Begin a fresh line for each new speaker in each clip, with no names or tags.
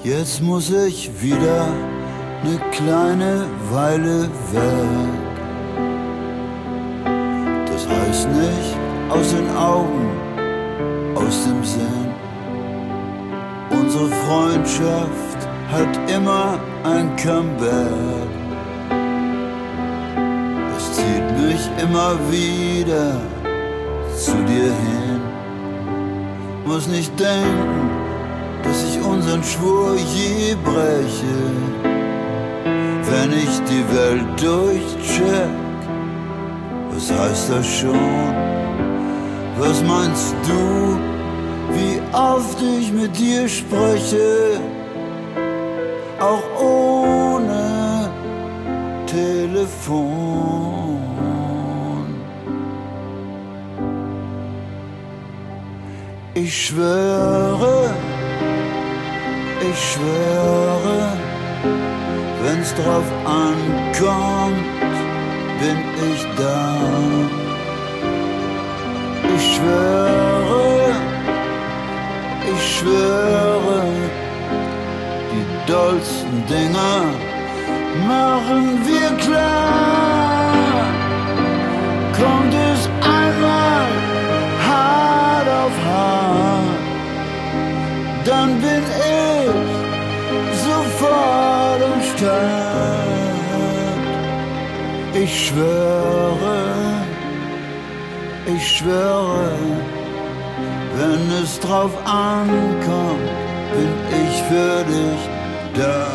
Jetzt muss ich wieder ne kleine Weile weg. Das heißt nicht aus den Augen, aus dem Sinn. Unsere Freundschaft hat immer ein Comeback. Es zieht mich immer wieder zu dir hin. Muss nicht denken, dass ich unseren Schwur je breche. Wenn ich die Welt durchcheck, was heißt das schon? Was meinst du, wie oft ich mit dir spreche? Auch ohne Telefon. Ich schwöre, wenn's drauf ankommt, bin ich da. Ich schwöre, die dollsten Dinger machen wir klar. Kommt es einmal hart auf hart, dann bin ich sofort am Start. Ich schwöre, wenn es drauf ankommt, bin ich für dich da.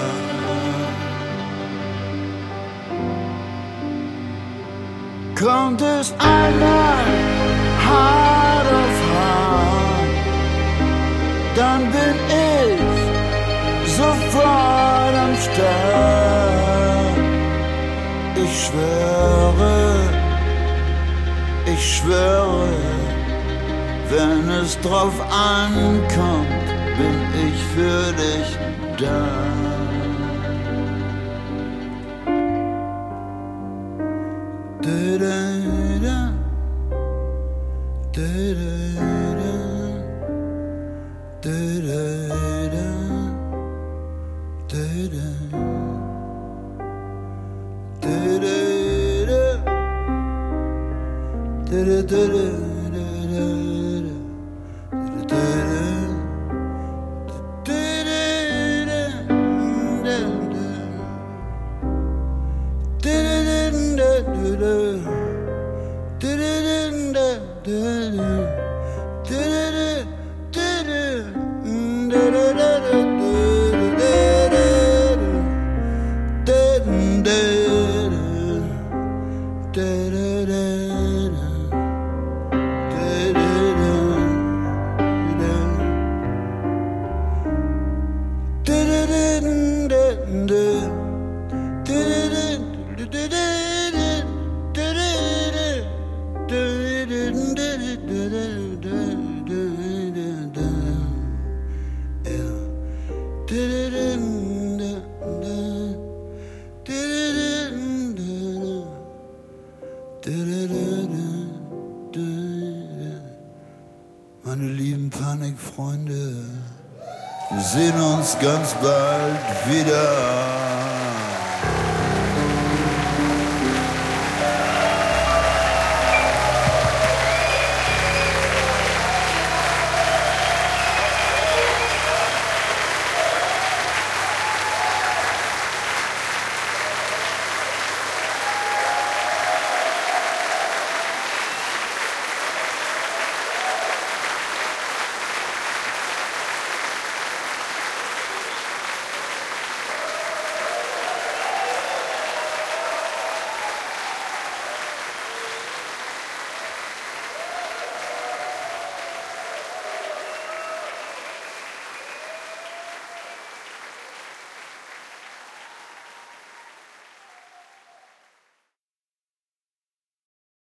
Kommt es einmal hart auf hart, dann bin ich sofort am Start. Ich schwöre, wenn es drauf ankommt, bin ich für dich da. Meine lieben Panikfreunde, wir sehen uns ganz bald wieder.